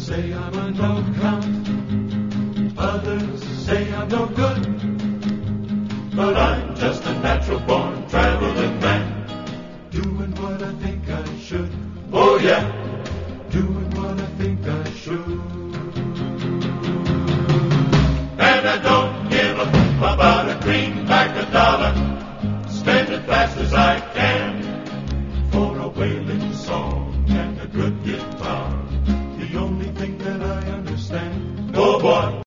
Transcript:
say I'm a no count, others say I'm no good, but I'm just a natural born traveling man, doing what I think I should. Oh yeah, doing what I think I should. And I don't give a about a greenback, a dollar, spend it fast as I can.